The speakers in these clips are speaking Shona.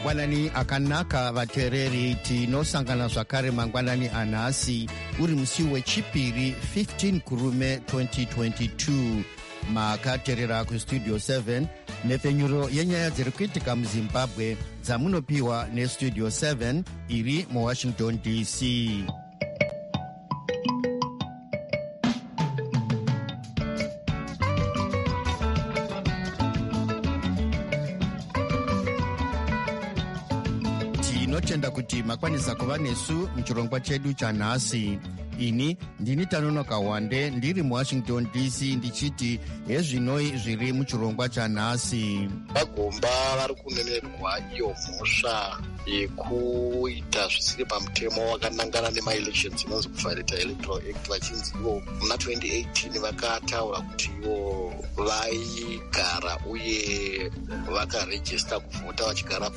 mangwanani akanaka vateereri, tinosangana zvakare mangwanani anhasi uri musi wechipiri 15 kurume 2022. makateerera kustudio 7 nepfenyuro yenyaya dziri kuitika muzimbabwe dzamunopiwa nestudio 7 iri muwashington dc. tinotenda kuti makwanisa kuva nesu muchirongwa chedu chanhasi. ini ndini Tanonoka Wande ndiri muwashington dc ndichiti hezvinoi zviri muchirongwa chanhasi. Vagomba vari kunenerwa iyo mhosva yekuita zvisiri pamutemo wakanangana nemaelections inonzi kuviolate electoral act, vachinzi ivo muna 2018 vakataura kuti ivo vaigara uye vakarejista kuvhota vachigara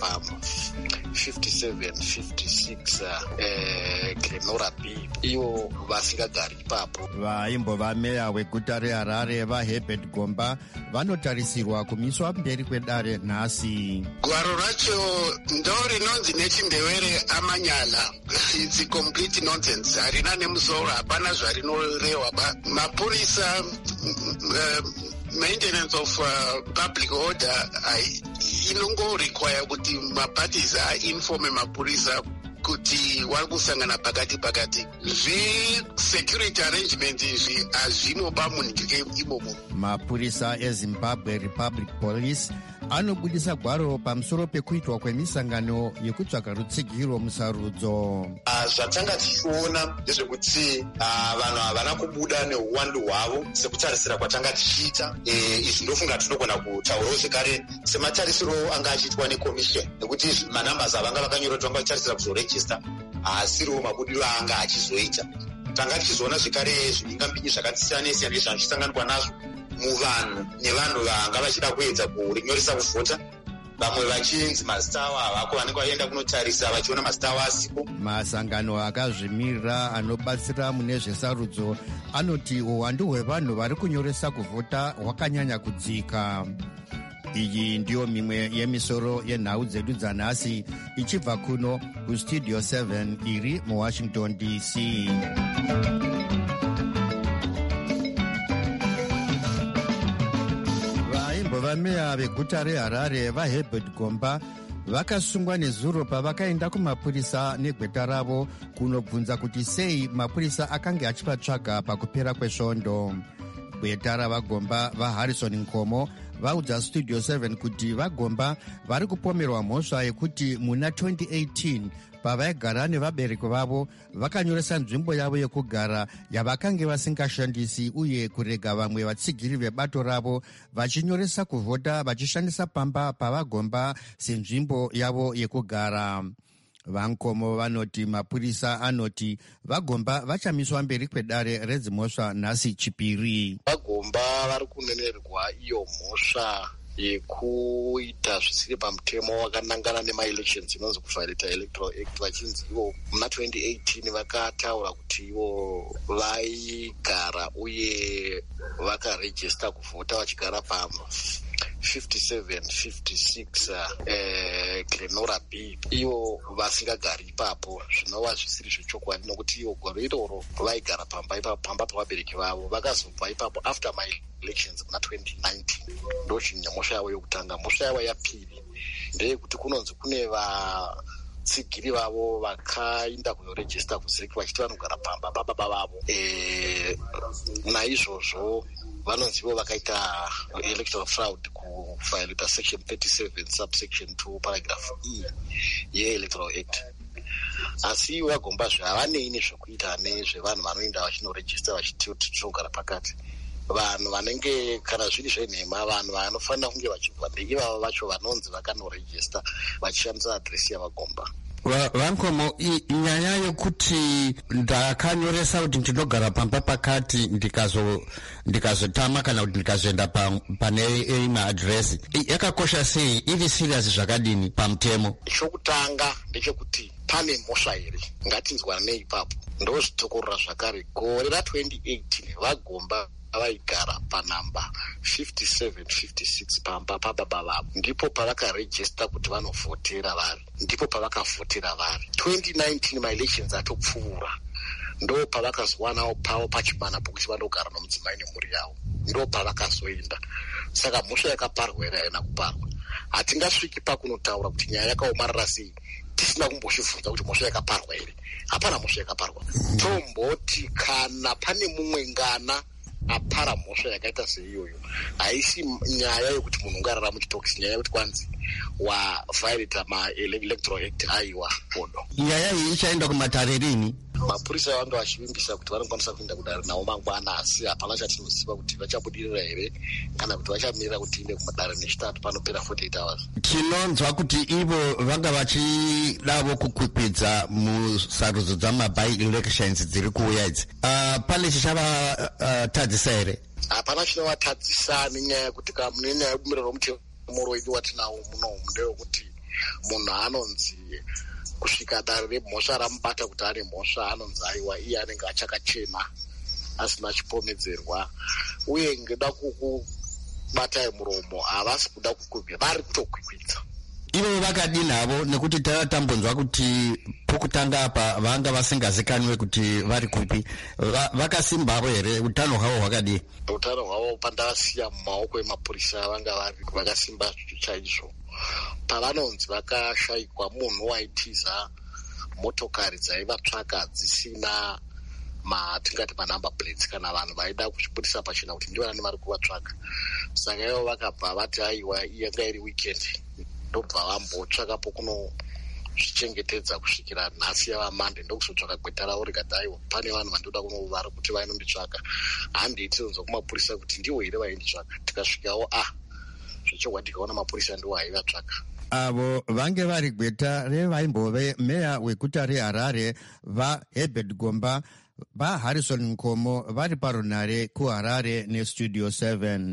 pa57-56 Glenora B, ivo vasingagari ipapo. vaimbova meya weguta reHarare vaHerbert Gomba vanotarisirwa kumiswa mberi kwedare nhasi. gwaro racho ndo rinonzi nechiNdevere amanyala. It's a complete nonsense. Harina nemusoro, hapana zvarinorehwa ba. Mapurisa maintenance of public order inongorequire kuti maparties ainforme mapurisa kuti vari kusangana pakati security arrangement izvi hazvinoba munhike imomo. mapurisa eZimbabwe Republic Police anobudisa gwaro pamusoro pekuitwa kwemisangano yekutsvaga rutsigiro musarudzo. zvatanga tichiona ndezvekuti vanhu havana kubuda neuwandu hwavo sekutarisira kwatanga tichiita. izvi ndofunga tinogona kutaurawo zvekare sematarisiro anga achiitwa nekomishoni, nekuti manambers avanga vakanyorwa vachitarisira kuzorejista haasiriwo mabudiro aanga achizoita. tanga tichizoona zvekare zviningambinyi zvakasiyana siyana nezvazvisanganwa nazvo muvanhu nevanhu vanga vachida kuedza kurinyoresa kuvhota, vamwe vachinzi mazita avo havako, vanenge vaenda kunotarisa vachiona mazita avo asipo. masangano akazvimirira anobatsira mune zvesarudzo anoti uwandu hwevanhu vari kunyoresa kuvhota hwakanyanya kudzika. iyi ndiyo mimwe yemisoro yenhau dzedu dzanhasi ichibva kuno kustudio 7 iri muwashington dc. vameya veguta reHarare vaHerbert Gomba vakasungwa nezuro pavakaenda kumapurisa negweta ravo kunobvunza kuti sei mapurisa akanga achivatsvaga pakupera kwesvondo. gweta ravagomba vaHarrison Nkomo vaudza studio 7 kuti vagomba vari kupomerwa mhosva yekuti muna 2018 pavaigara nevabereki vavo vakanyoresa nzvimbo yavo yekugara yavakange vasingashandisi uye kurega vamwe vatsigiri vebato ravo vachinyoresa kuvhota vachishandisa pamba pavagomba senzvimbo yavo yekugara. vankomo vanoti mapurisa anoti vagomba vachamiswa mberi kwedare redzimhosva nhasi chipiri. Vagomba vari kunenerwa iyo mhosva yekuita zvisiri pamutemo wakanangana nemaelections inonzi kuviolate electoral act, vachinzi ivo muna 2018 vakataura kuti ivo vaigara uye vakarejista kuvhota vachigara pa57-56 Glenora B, ivo vasingagari ipapo, zvinova zvisiri zvechokwadi nokuti ivo gwaro iroro vaigara pamba pavabereki vavo, vakazobva ipapo after my elections muna 2019. ndo mhosva yavo yokutanga. mhosva yavo yapiri ndeyekuti kunonzi kune vatsigiri vavo vakainda kunorejista kuziriki vachiti vanogara pamba bababa vavo. naizvozvo vanonzi ivo vakaita electoral fraud kuviolata section 37 subsection 2 paragraph E yeelectoral act. asi ivo vagomba zvavanei nezvekuita nezvevanhu vanoenda vachinorejista vachiti tinogara pakati. vanhu vanenge kana zviri zvenhema, vanhu vanofanira kunge vachibva ndeivavo vacho vanonzi vakanorejista vachishandisa adresi yavagomba. vankomo, nyaya yekuti ndakanyoresa kuti ndinogara pamba pakati ndikazotama kana kuti ndikazoenda pane imwe adresi yakakosha sei, iri serious zvakadini pamutemo? chokutanga ndechekuti pane mhosva here, ngatinzwanei ipapo. ndozvitokorora zvakare gore ra 2018 vagomba vaigara panhamba 5756 pamba pababa vavo, ndipo pavakarejista kuti vanovhotera vari, ndipo pavakavhotera vari. 2019 maelections atopfuura, ndo pavakazowana pavo pachibana pokuti vandogara nomudzimai nemhuri yavo, ndo pavakazoenda. Saka mhosva yakaparwa here haina kuparwa. Hatingasviki pakunotaura kuti nyaya yakaomarara sei tisina kumbozvibvunza kuti mhosva yakaparwa here. Hapana mhosva yakaparwa. Tomboti kana pane mumwe ngana apara mhosva yakaita seiyoyo, haisi nyaya yekuti munhu ungarara muchitokisi, nyaya yekuti kwanzi waviolata maElectoral Act aiwa podo. Nyaya iyi ichaenda kumatare rini? Mapurisa vanga vachivimbisa kuti vanokwanisa kuenda kudare nawo mangwana, asi hapana chatinoziva kuti vachabudirira here kana kuti vachamirira kuti inde kumadare nechitatu panopera 48 hours. Tinonzwa kuti ivo vanga vachidavo kukwikwidza musarudzo dzama-by-elections dziri kuuya idzi. Pane chichavatadzisa here? Hapana chinovatadzisa nenyaya yekuti nenyaya yebumiriro romutemuro wedu watinawo munomu ndeyekuti munhu anonzi kusvika dare remhosva ramubata kuti ane mhosva anonzi aiwa iye anenge achakachena asina chipomedzerwa, uye ngeda kukubatai muromo havasi kuda kukwikwa, vari kutokwikwidza. Ivo vakadini havo, nekuti tatambonzwa kuti pokutanga apa vanga vasingazikanwe kuti vari kupi, vakasimba havo here? Utano hwavo hwakadii? Utano hwavo pandavasiya mumaoko emapurisa vanga vakasimba chaizvo. Pavanonzi vakashayikwa munhu waitiza motokari dzaivatsvaka dzisina tingati manumber plates, kana vanhu vaida kuzvibudisa pachena kuti ndivo vane vari kuvatsvaka. Saka ivo vakabva vati aiwa yanga iri weekend, ndobva vambotsvaka pokunozvichengetedza kusvikira nhasi yavamande, ndokuzotsvaka gweta ravo rikati aiwa pane vanhu vandoda kunovari kuti vainonditsvaka. Handiti tinonzwa kumapurisa kuti ndivo here vainditsvaka. Tikasvikawo zvichogwa tikaona mapurisa ndiwo aivatsvaka. Avo vange vari gweta revaimbove meya weguta reHarare vaHerbert Gomba, vaHarrison Nkomo vari parunare kuHarare neStudio 7.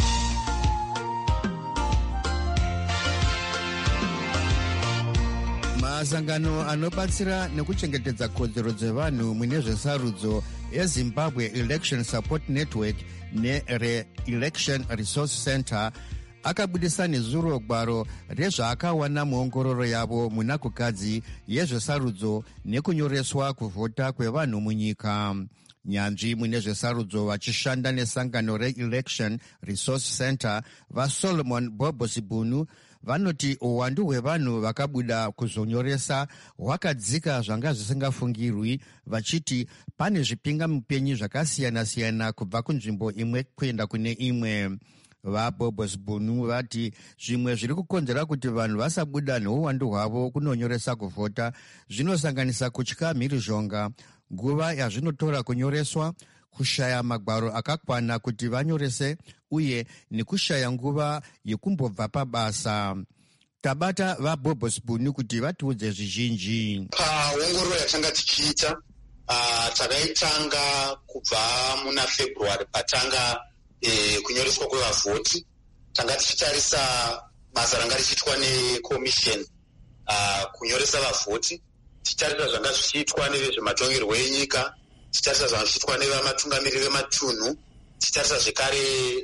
Masangano anobatsira nekuchengetedza kodzero dzevanhu mune zvesarudzo eZimbabwe Election Support Network neRe-Election Resource Center akabudisa nezuro gwaro rezvaakawana muongororo yavo munakukadzi yezvesarudzo nekunyoreswa kuvhota kwevanhu munyika. Nyanzvi mune zvesarudzo vachishanda nesangano reElection Resource Center vaSolomon Bobosibunu vanoti uwandu hwevanhu vakabuda kuzonyoresa hwakadzika zvanga zvisingafungirwi, vachiti pane zvipingamupenyu zvakasiyana-siyana kubva kunzvimbo imwe kuenda kune imwe. VaBobosibunu vati zvimwe zviri kukonzera kuti vanhu vasabuda neuwandu hwavo kunonyoresa kuvhota zvinosanganisa kutya mhirizhonga, nguva yazvinotora kunyoreswa, kushaya magwaro akakwana kuti vanyorese, uye nekushaya nguva yekumbobva pabasa. Tabata vaBobosibunu kuti vatiudze zvizhinji. Paongororo yatanga tichiita takaitanga kubva muna February patanga kunyoreswa kwevavhoti. Tanga tichitarisa basa ranga richiitwa nekomisheni kunyoresa vavhoti, tichitarisa zvanga zvichiitwa nevezvematongerwo enyika, tichitarisa zvanga zvichiitwa nevamatungamiriri vematunhu, tichitarisa zvekare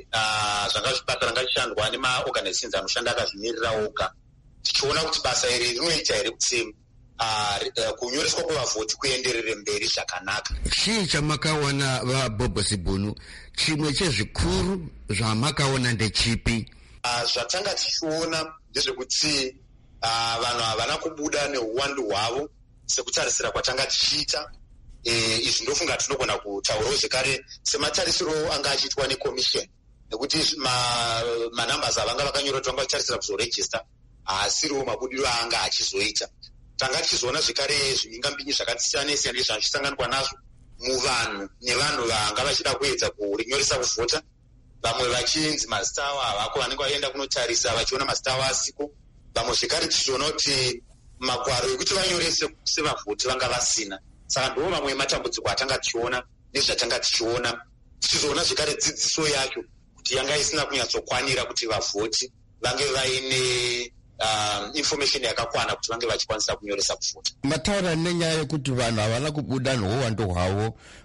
basa ranga richishandwa nemaorganizations anoshanda akazvimirira oga, tichiona kuti basa iri rinoita here kuti kunyoreswa kwevavhoti kuenderere mberi zvakanaka. Chii chamakaona vaBobosibunu? Chimwe chezvikuru zvamakaona ndechipi? Zvatanga tichiona ndezvekuti vanhu havana kubuda neuwandu hwavo sekutarisira kwatanga tichiita. Izvi ndofunga tinogona kutaurawo zvekare sematarisiro anga achiitwa nekomisheni, nekuti manambers avanga vakanyorwa vanga vachitarisira kuzorejista haasiriwo mabudiro aanga achizoita. Tanga tichizoona zvekare zvimingambinyi zvakasiyana-siyana nezvachisanganwa nazvo muvanhu nevanhu vanga vachida kuedza kurinyoresa kuvhota, vamwe vachinzi mazita avo havako, vanenge vaenda kunotarisa vachiona mazita avo asiko. Vamwe zvekare tichizoona kuti magwaro ekuti vanyorese sevavhoti vanga vasina. Saka ndiwo mamwe ematambudziko atanga tichiona nezvatanga tichiona. Tichizoona zvekare dzidziso yacho kuti yanga isina kunyatsokwanira kuti vavhoti vange vaine information yakakwana kuti vange vachikwanisa kunyoresa kuvhota. Mataura nenyaya yekuti vanhu havana kubuda neuwandu hwavo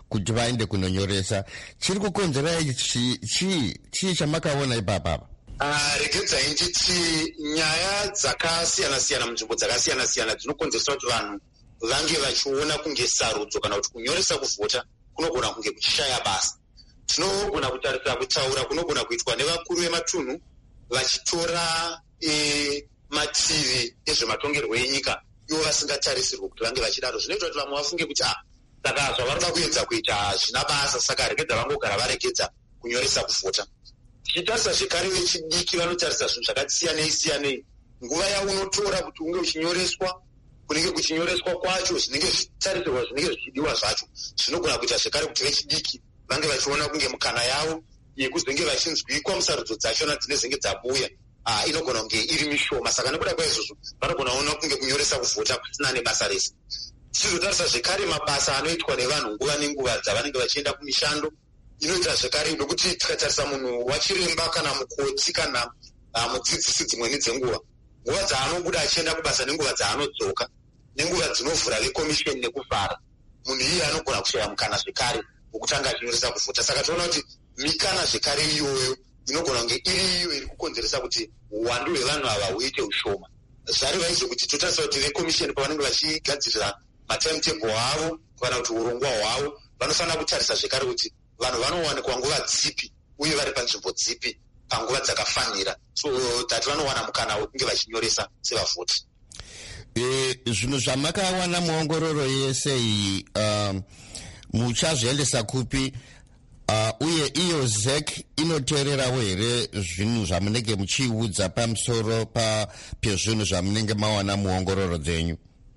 kuti vaende kunonyoresa. Chiri kukonzera chii chamakaona ipapapa? Regedzai nditi nyaya dzakasiyana-siyana munzvimbo dzakasiyana-siyana dzinokonzeresa kuti vanhu vange vachiona kunge sarudzo kana kuti kunyoresa kuvhota kunogona kunge kuchishaya basa. Tinogona kutarisa kutaura kunogona kuitwa nevakuru vematunhu vachitora mativi ezvematongerwo enyika ivo vasingatarisirwe kuti vange vachidaro. Zvinoita kuti vamwe vafunge kuti saka zvavanoda kuedza kuita hazvina basa, saka regedza vangogara varegedza kunyoresa kuvhota. Tichitarisa zvekare vechidiki vanotarisa zvinhu zvakasiyanei. Nguva yaunotora kuti unge uchinyoreswa, kunenge kuchinyoreswa kwacho, zvinenge zvichitarisirwa, zvinenge zvichidiwa zvacho, zvinogona kuita zvekare kuti vechidiki vange vachiona kunge mukana yavo yekuzenge vachinzwikwa musarudzo dzachona dzinezenge dzabuya inogona kunge iri mishoma. Saka nekuda kwaizvozvo vanogona kuona kunge kunyoresa kuvhota kusina nebasa rese. Tichizotarisa zvekare mabasa anoitwa nevanhu nguva nenguva dzavanenge vachienda kumishando, inoita zvekare nokuti tikatarisa munhu wachiremba kana mukoti kana mudzidzisi dzimweni dzenguva, nguva dzaanobuda achienda kubasa nenguva dzaanodzoka nenguva dzinovhura vekomisheni nekuvhara, munhu iye anogona kushaya mukana zvekare wokutanga achinyoresa kuvhota. Saka toona kuti mikana zvekare iyoyo inogona kunge iri iyo iri kukonzeresa kuti uwandu hwevanhu ava huite ushoma. Zvareva izvo kuti totarisa kuti vekomisheni pavanenge vachigadzirira matimetable avo kana kuti urongwa hwavo vanofanira kutarisa zvekare kuti vanhu vanowanikwa nguva dzipi uye vari panzvimbo dzipi panguva dzakafanira, so that vanowana mukana wekunge vachinyoresa sevavhoti. Zvinhu zvamakawana muongororo yese iyi muchazviendesa kupi? Uye iyo ZEC inoteererawo here zvinhu zvamunenge muchiudza pamusoro pezvinhu zvamunenge mawana muongororo dzenyu?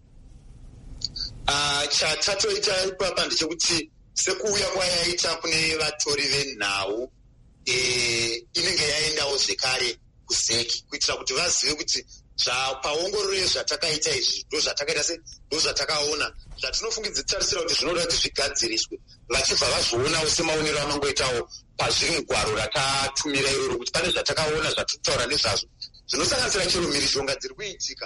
Chatatoita ipapa ndechekuti sekuuya kwayaita kune vatori venhau inenge yaendawo zvekare kuZEC kuitira kuti vazive kuti paongororo yezvatakaita izvi ndo zvatakaona zvatinofungidzitarisira kuti zvinoda kuti zvigadziriswe, vachibva vazvionawo semaonero amangoitawo pazviri mugwaro ratatumira iroro kuti pane zvatakaona zvatitaura nezvazvo zvinosanganisira chero mhirizhonga dziri kuitika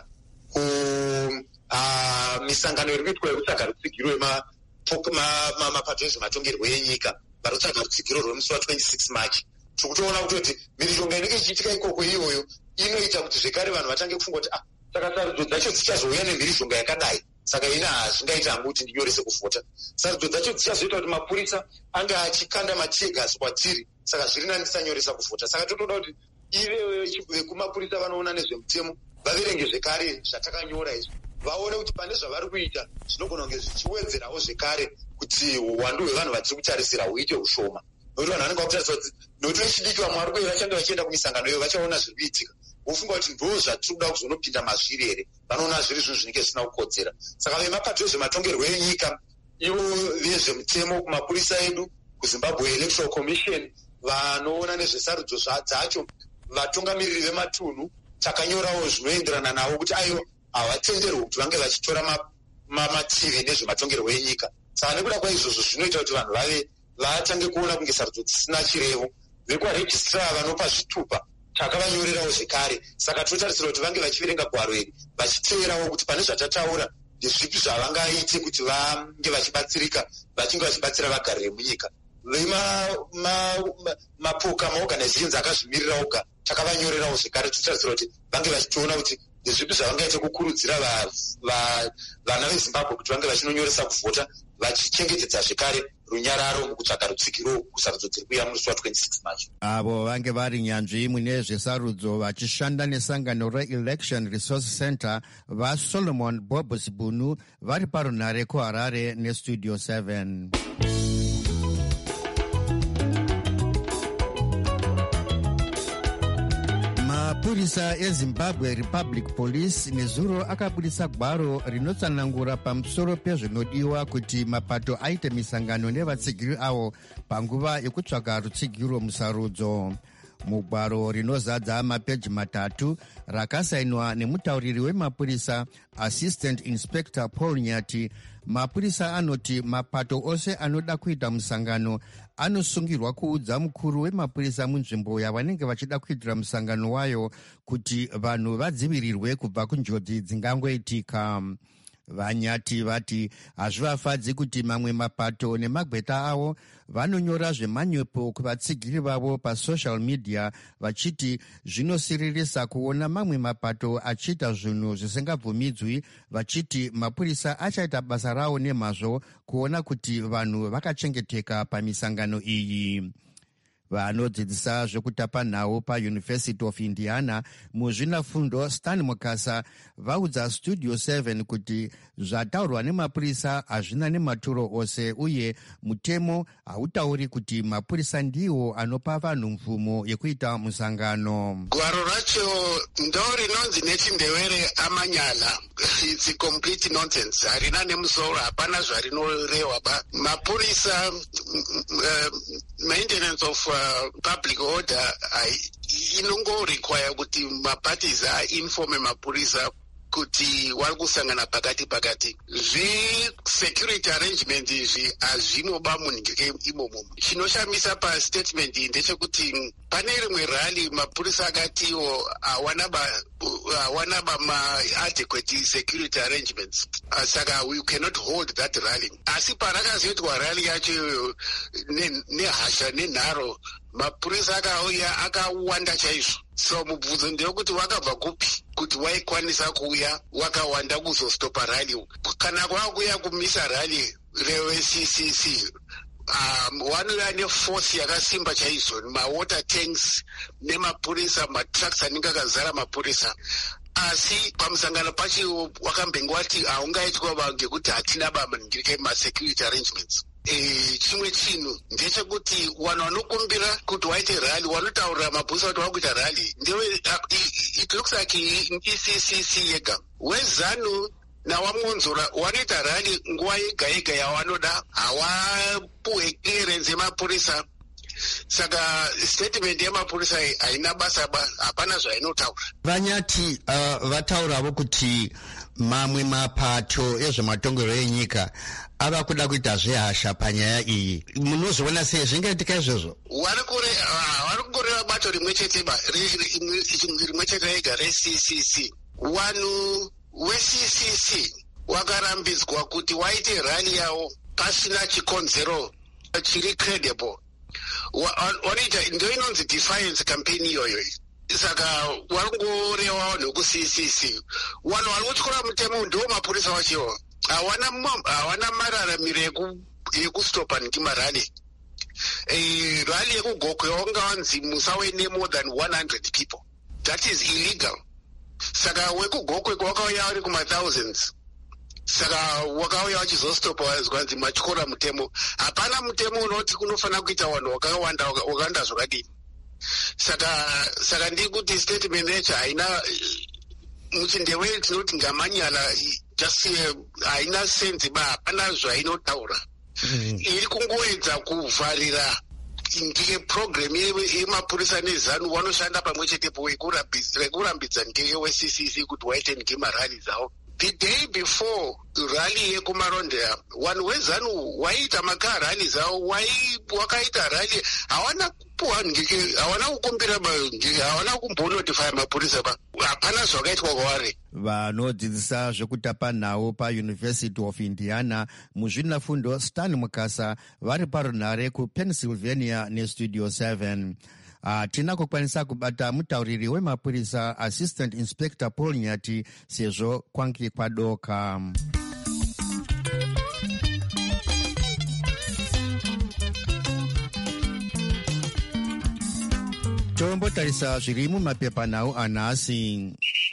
misangano iri kuitwa yekutsvaga rutsigiro mapato ezvematongerwo enyika vari kutsvaga rutsigiro rwemusi wa26 March. Tikutoona kuti mhirizhonga inenge ichiitika ikoko iyoyo inoita kuti zvekare vanhu vatange kufunga kuti saka sarudzo dzacho dzichazouya nemhirizhonga yakadai, saka ina hazvingaita hangu kuti ndinyorese kuvhota. Sarudzo dzacho dzichazoita kuti mapurisa ange achikanda matiyegasi kwatiri, saka zviri nani tisanyoresa kuvhota. Saka totoda kuti ive vekumapurisa vanoona nezvemutemo vaverenge zvekare zvatakanyora izvi, vaone kuti pane zvavari kuita zvinogona kunge zvichiwedzerawo zvekare kuti uwandu hwevanhu vatiri kutarisira huite ushoma. Nokuti vanhu vanenge vakutarisira kuti nokuti vechidiki vamwe vari kuye vachange vachienda kumisangano iyo vachaona zviri kuitika, vofunga kuti ndo zvatiri kuda kuzonopinda mazviri here, vanoona zviri zvinhu zvinenge zvisina kukodzera. Saka vemapato ezvematongerwo enyika, ivo vezvemutemo kumapurisa edu, kuZimbabwe Electoral Commission, vanoona nezvesarudzo dzacho, vatungamiriri vematunhu, takanyorawo zvinoenderana navo kuti aivo havatenderwi kuti vange vachitora mativi nezvematongerwo enyika. Saka nekuda kwaizvozvo zvinoita kuti vanhu vatange kuona kunge sarudzo dzisina chirevo. Vekwarejistra vanopa zvitupa takavanyorerawo zvekare, saka totarisira kuti vange vachiverenga gwaro iri vachiteerawo kuti pane zvatataura ndezvipi zvavangaite kuti vange vachibatsirika, vachinge vachibatsira vagariri munyika. Mapoka maorganizations akazvimirira oga takavanyorerawo zvekare, totarisira kuti vange vachitoona kuti ndezvipi zvavangaite kukurudzira vana veZimbabwe kuti vange vachinonyoresa kuvhota, vachichengetedza zvekare runyararo mukutsvaga rutsigiro kusarudzo dziri kuuya musi wa26 March. Avo vange vari nyanzvi mune zvesarudzo vachishanda nesangano reElection Resource Center vaSolomon Bob Sibunu vari parunhare kuHarare neStudio 7. Mapurisa eZimbabwe Republic Police nezuro akabudisa gwaro rinotsanangura pamusoro pezvinodiwa kuti mapato aite misangano nevatsigiri avo panguva yekutsvaga rutsigiro musarudzo. Mugwaro rinozadza mapeji 3 rakasainwa nemutauriri wemapurisa Assistant Inspector Paul Nyati, mapurisa anoti mapato ose anoda kuita musangano anosungirwa kuudza mukuru wemapurisa munzvimbo yavanenge vachida kuitira musangano wayo kuti vanhu vadzivirirwe kubva kunjodzi dzingangoitika. Vanyati vati hazvivafadzi kuti mamwe mapato nemagweta avo vanonyora zvemanyepo kuvatsigiri vavo pasocial media vachiti zvinosiririsa kuona mamwe mapato achiita zvinhu zvisingabvumidzwi, vachiti mapurisa achaita basa ravo nemazvo kuona kuti vanhu vakachengeteka pamisangano iyi. Vanodzidzisa zvekutapa nhau paUniversity of Indiana muzvinafundo Stan Mukasa vaudza Studio 7 kuti zvataurwa nemapurisa hazvina nematuro ose uye mutemo hautauri kuti mapurisa ndiwo anopa vanhu mvumo yekuita musangano. Gwaro racho ndo rinonzi nechiNdevere amanyala. It's a complete nonsense. Harina nemusoro, hapana zvarinorehwa ba. Mapurisa maintenance of public order inongo require kuti maparties informe mapurisa kuti vari kusangana pakati. Security arrangement izvi hazvinoba munyika imomo. Chinoshamisa pastatement iyi ndechekuti pane rimwe rally mapurisa akatiwo hawana ma-adequate security arrangements. Saka we cannot hold that rally. Asi parakazoitwa rally yacho nehasha nenharo, mapurisa akauya akawanda chaizvo. So mubvunzo ndeyekuti wakabva kupi kuti waikwanisa kuuya wakawanda kuzostopa rally. Kana kwakuya kumisa rally rewe-CCC vanouya neforce yakasimba chaizvo, mawater tanks nemapurisa, matrucks anenge akazara mapurisa. Asi pamusangano pacho wakambenge wati haungaitwa ngekuti hatina bamangirike masecurity arrangements. Chimwe chinhu ndechekuti vanhu vanokumbira kuti waite rally vanotaurira mapurisa kuti vakuita rally it looks like ECCC yega. WeZanu nawamonzora wanoita rally nguva yega yega yavanoda, havapuwe clearance yemapurisa. Saka statement yemapurisa haina basa ba, hapana zvainotaura. Vanyati vatauravo kuti mamwe mapato ezvematongero enyika ava kuda kuita zvehasha panyaya iyi. Munozoona sei zvingaitika izvozvo? Vari kukorera bato rimwe chete rega reCCC. Vanhu weCCC wakarambidzwa kuti waite rally yavo pasina chikonzero chiri credible. Wanoita ndo inonzi defiance campaign iyoyo. Saka warongoreva vanhu kuCCC. Vanhu vari kutyora mutemo ndo mapurisa wachiwo. Hawana mararamiro yekustopa nkimarali. Rally yekugokwe wangawanzi musawene more than 100 people. That is illegal. Saka wekugokwe kwakauya vari kuma-thousands. Saka wakauya wachizostopa wazwanzi matyora mutemo. Hapana mutemo unoti kunofanira kuita vanhu wakawanda zvakadini. Saka ndikuti statement yacho haina muchiNdevere tinoti ngamanyala, just haina sense ba, hapana zvainotaura. Iri kungoedza kuvharira ndike program yemapurisa neZanu vanoshanda pamwe chetepo rekurambidza ndike weCCC kuti waite ngemarali dzavo. The day before rally yekumarondera, vanhu weZanu waiita makaa rally dzavo, wakaita rally, hawana kupuwa ngeke, hawana kukumbira hawana kumbonotify mapurisa ba, hapana zvakaitwa kwavari. Vanodzidzisa zvekutapa nhau paUniversity of Indiana muzvinafundo Stan Mukasa vari parunhare kuPennsylvania neStudio 7. Hatina kukwanisa kubata mutauriri wemapurisa Assistant Inspector Paul Nyati sezvo kwange kwadoka. Tombotarisa zviri mumapepanhau anhasi.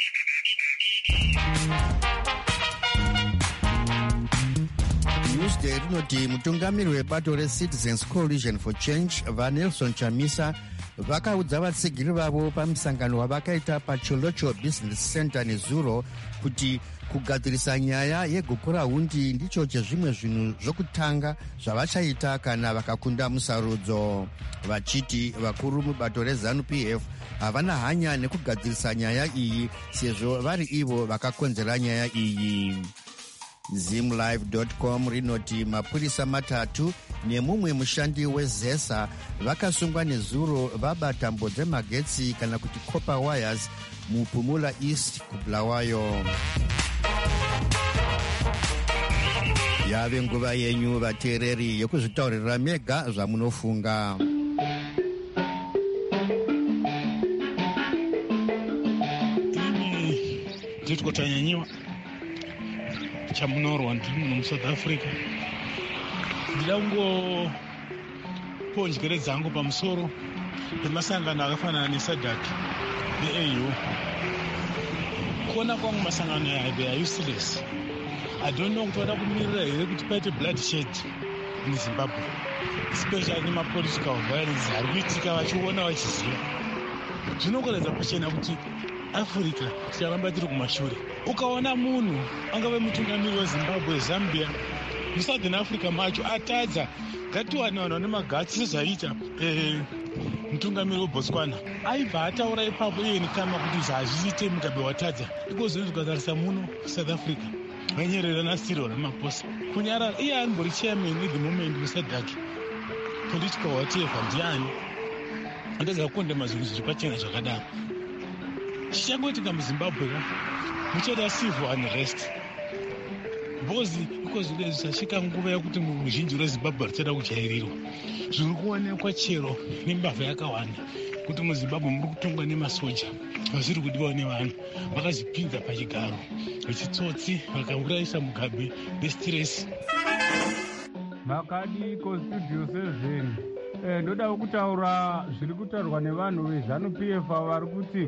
Newsday rinoti mutungamiri webato reCitizens Coalition for Change vaNelson Chamisa vakaudza vatsigiri vavo pamusangano wavakaita paCholocho Business Center neZuro kuti kugadzirisa nyaya yegukurahundi ndicho chezvimwe zvinhu zvokutanga zvavachaita kana vakakunda musarudzo. Vachiti vakuru mubato reZanu-PF havana hanya nekugadzirisa nyaya iyi sezvo vari ivo vakakonzera nyaya iyi. Zimlive.com rinoti mapurisa matatu nemumwe mushandi weZESA vakasungwa neZuro vabata tambo dzemagetsi kana kuti copper wires muPumula East kuBulawayo. yave nguva yenyu vateereri yekuzvitaurira mega zvamunofunga. Ndiri kutanyanyiwa chamunorwa ndiri muno muSouth Africa. Ndida kungoponja njere dzangu pamusoro pemasangano akafanana neSADC neAU. Kuona kwangu masangano aya they are useless. I don't know kuti vada kumirira here kuti paite bloodshed muZimbabwe, especially nemapolitical violence ari kuitika vachiona vachiziva. Zvinokuratidza pachena kuti Africa ticharamba tiri kumashure. Ukaona munhu angave mutungamiri weZimbabwe, Zambia, muSouthern Africa macho atadza, ngatiwane vanhu vane magatsi sezvaita mutungamiri weBotswana aibva ataura ipapo iye nekama kuti zvazviite Mugabe watadza. Ikozvino tikatarisa muno South Africa vanyerera naCyril Ramaphosa kunyarara, iye arimbori chairman at the moment muSADC, political whatever, ndiani andadza kukondema zvinhu zviri pachena zvakadaro. Chichangoitika muZimbabwe muchaita civil unrest because ikozvino zvisasvika nguva yekuti muzhinji reZimbabwe richada kujairirwa. Zviri kuonekwa chero nembavha yakawanda kuti muZimbabwe muri kutongwa nemasoja vasiri kudiwa nevanhu vakazvipinza pachigaro vechitsotsi vakaurayisa Mugabe nestress. Makadiko Studio 7 ndoda kutaura zviri kutaurwa nevanhu veZANU-PF vari kuti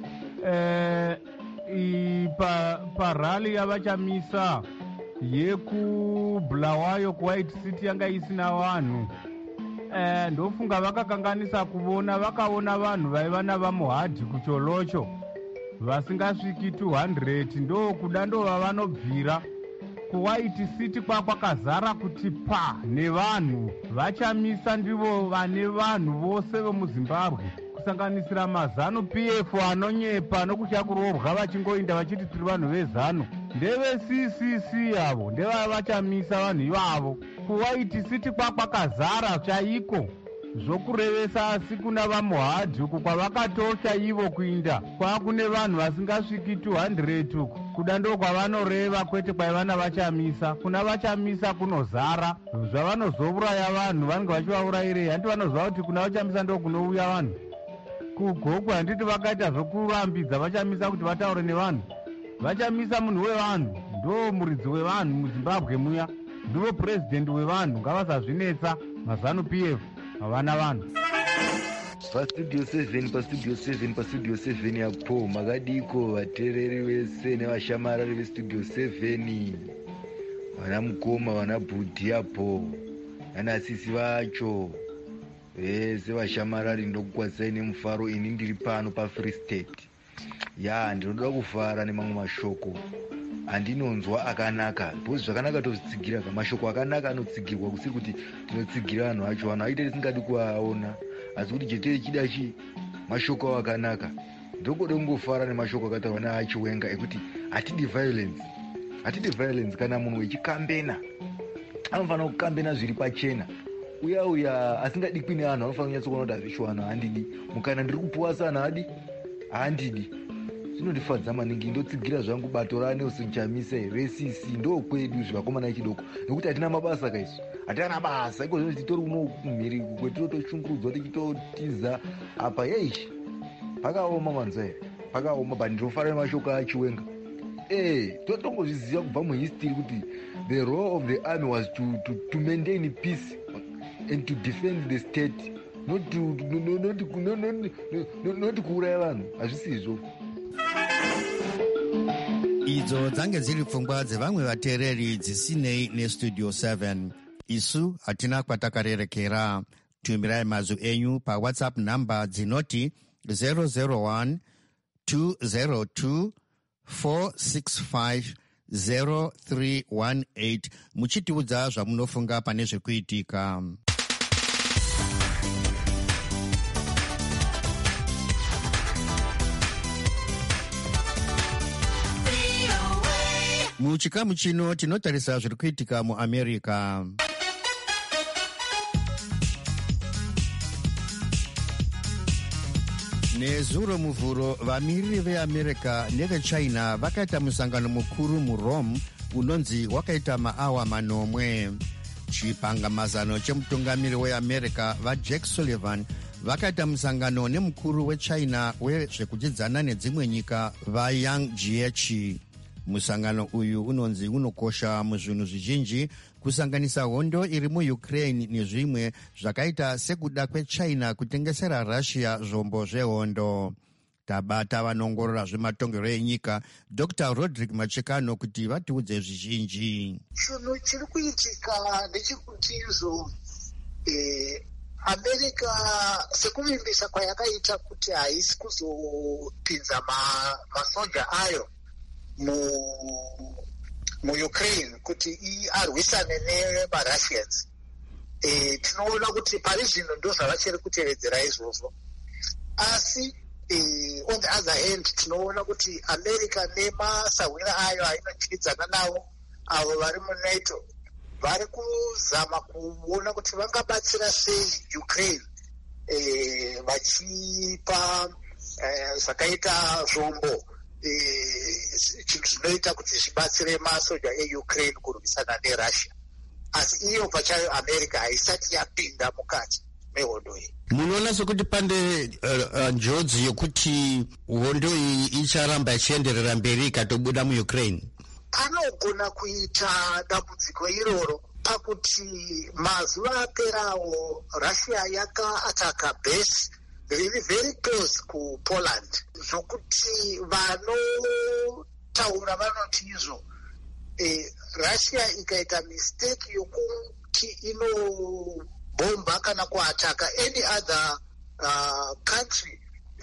parali yavachamisa yekubulawayo kuWhite City yanga isina vanhu. Ndofunga vakakanganisa vakaona vanhu vaiva navamuhadhi kucholocho vasingasviki 200 ndokuda ndova vanobvira kuWhite City kwakazara kuti nevanhu. Vachamisa ndivo vane vanhu vose vemuZimbabwe kusanganisira maZANU-PF anonyepa nokuchakurobwa vachingoinda vachiti tiri vanhu veZANU. NdeveCCC avo ndevavachamisa vanhu ivavo. kuWhite City kwakazara chaiko zvokurevesa, asi kuna vamuhadhi uku kwavakatosha ivo kuinda kwakune vanhu vasingasviki 200 uku. Kuda ndokwavanoreva, kwete kwaivana vachamisa. Kuna vachamisa kunozara, zvavanozouraya vanhu vanenge vachivaurayirei. Handi vanoziva kuti kuna vachamisa ndokunouya vanhu. Kugokwe handiti vakaita zvokurambidza vachamisa kuti vataure nevanhu. Vachamisa munhu wevanhu, ndo muridzi wevanhu muZimbabwe muya, ndivo president wevanhu. Ngavasazvinetsa maZANU-PF havana vanhu. pastudio 7 yapo makadiko vateereri vese nevashamarari vestudio 7, vana mukoma, vana bhudhi yapo, vanasisi vacho vese vashamarari. Ndokukwazisai nemufaro. Ini ndiri pano paFree State. Ndinoda kufara nemamwe mashoko andinonzwa akanaka, because zvakanaka tozvitsigira. Mashoko akanaka anotsigirwa, kusiri kuti tinotsigira vanhu vacho. Vanhu aite tisingadi kuvaona, asi kuti jetere chida mashoko avo akanaka. Ndokode kungofara nemashoko akataurwa naachiwenga ekuti hatidi violence. Kana munhu wechikambena anofanira kukambena zviri pachena. Uya asingadikwi nevanhu anofanira kunyatsokuona kuti hazvishowana, handidi mukana ndiri kupuwa sana handidi. Zvinondifadza maningi. Ndotsigira zvangu bato raNelson Chamisa resisi ndokwedu zvivakomana vechidoko, nokuti hatina mabasa kaisu, hatina basa. Iko zvino titori uno kumhiri kwetinotoshungurudzwa tichitotiza apa. Pakaoma manzwa pakaoma. But ndinofara nemashoko achiwenga. Totongozviziva kubva muhistory kuti the role of the army was to maintain peace and to defend the state, not kuuraya vanhu. Hazvisizvo. Idzo dzange dziri pfungwa dzevamwe vateereri dzisinei nestudio 7. Isu hatina kwatakarerekera. Tumirai mazwi enyu paWhatsApp namba dzinoti 001 202 465 0318 muchitiudza zvamunofunga pane zvekuitika. Muchikamu chino tinotarisa zviri kuitika muAmerica. Nezuro muvhuro, vamiriri veAmerica neveChina vakaita musangano mukuru muRome unonzi wakaita maawa manomwe. Chipangamazano chemutungamiri weAmerica vaJack Sullivan vakaita musangano nemukuru wechina wezvekudzidzana nedzimwe nyika vaYang Jiechi. Musangano uyu unonzi unokosha muzvinhu zvizhinji kusanganisa hondo iri muUkraine nezvimwe zvakaita sekuda kwechina kutengesera Russia zvombo zvehondo. Tabata vanongorora zvematongero enyika Dr. Roderick Machekano kuti vatiudze zvizhinji. Chinhu chiri kuitika ndechekuti izvo America sekuvimbisa kwayakaita kuti haisi kuzopinza masoja ayo muUkraine kuti arwisane nevaRussians. Tinoona kuti pari zvino ndo zvavachiri kutevedzera izvozvo. Asi on the other hand tinoona kuti America nemasawira ayo ainotyidzana navo avo vari muNATO vari kuzama kuona kuti vangabatsira sei Ukraine vachipa zvakaita zvombo zvinoita kuti zvibatsire masoja eUkraine kurwisana neRussia. Asi iyo pachayo America haisati yapinda mukati mehondo iyi. Munoona sekuti pande njodzi yekuti hondo iyi icharamba ichienderera mberi ikatobuda muUkraine? Anogona kuita dambudziko iroro pakuti mazuva aperawo Russia yakaataka base riri very close kuPoland zvokuti vanotaura vanoti izvo Russia ikaita mistake yokuti inobomba kana kuataka any other country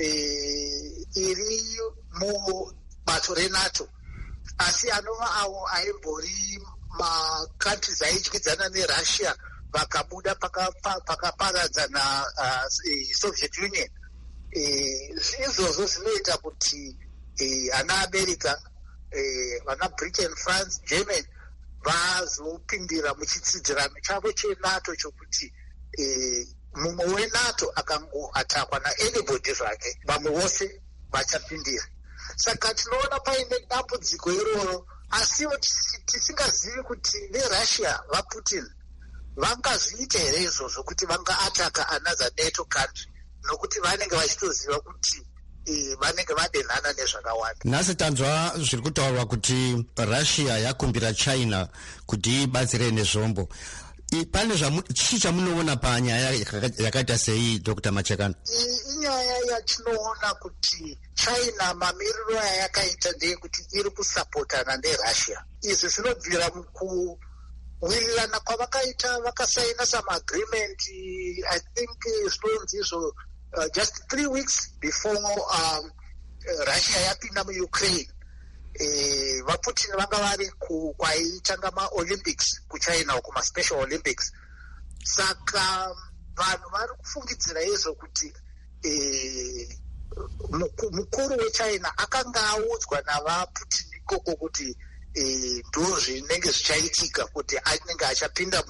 iri mubato reNATO, asi anova avo aimbori makantries aidyidzana neRussia vakabuda pakaparadzana Soviet Union. Izvozvo zvinoita kuti ana America, vana Britain, France, Germany vazopindira muchitsidzirano chavo cheNATO chokuti mumwe weNATO akangoatakwa naanybody zvake vamwe vose vachapindira. Saka tinoona paine dambudziko iroro, asiwo tisingazivi kuti neRussia vaPutin vangazviita here izvozvo kuti vangaataka another NATO country, nokuti vanenge vachitoziva kuti vanenge vadenhana nezvakawanda. Nhasi tanzwa zviri kutaurwa kuti Russia yakumbira China kuti ibatsire nezvombo. Pane chii chamunoona panyaya yakaita sei, Dr. Machekano? Inyaya yatinoona kuti China mamiriro ayakaita ndeyekuti iri kusapotana neRussia. Izvi zvinobvira mukuwirirana kwavakaita, vakasaina some agreement, I think zvinonzi izvo just 3 weeks before Russia yapinda muUkraine. VaPutin vanga vari kwaitanga maOlympics kuChina, kuma-Special Olympics. Saka vanhu vari kufungidzira izvo kuti mukuru weChina akanga audzwa navaPutin ikoko kuti ndo zvinenge zvichaitika, kuti anenge achapinda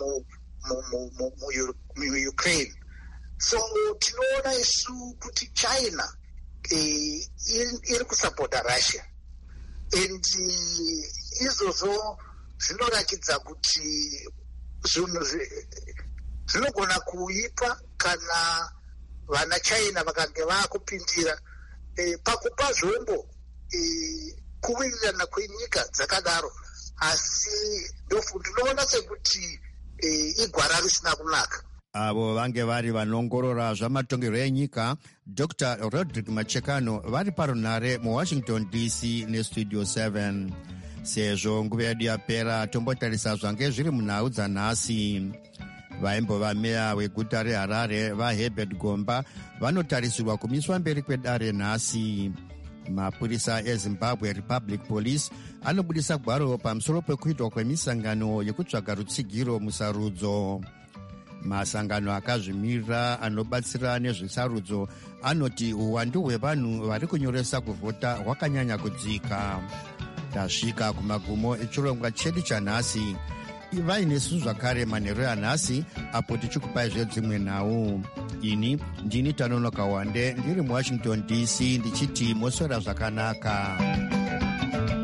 muUkraine. So tinoona isu kuti China iri kusapota Russia, and izvozvo zvinoratidza kuti zvinhu zvinogona kuipa kana vana China vakange vakupindira pakupa zvombo kuwirirana kwenyika dzakadaro. Asi ndinoona sekuti igwara risina kunaka. Avo vange vari vanongorora zvamatongero enyika Dr. Roderick Machekano vari parunhare muWashington DC nestudio 7. Sezvo nguva yedu yapera, tombotarisa zvange zviri munhau dzanhasi. Vaimbova meya weguta reHarare vaHerbert Gomba vanotarisirwa kumiswa mberi kwedare nhasi. Mapurisa eZimbabwe Republic Police anobudisa gwaro pamusoro pekuitwa kwemisangano yekutsvaga rutsigiro musarudzo. Masangano akazvimirira anobatsira nezvesarudzo anoti uwandu hwevanhu vari kunyoresa kuvhota hwakanyanya kudzika. Tasvika kumagumo echirongwa chedu chanhasi. Ivai nesu zvakare manheru yanhasi, apo tichikupai zvedzimwe nhau. Ini ndini Tanonoka Wande ndiri muWashington DC ndichiti moswera zvakanaka.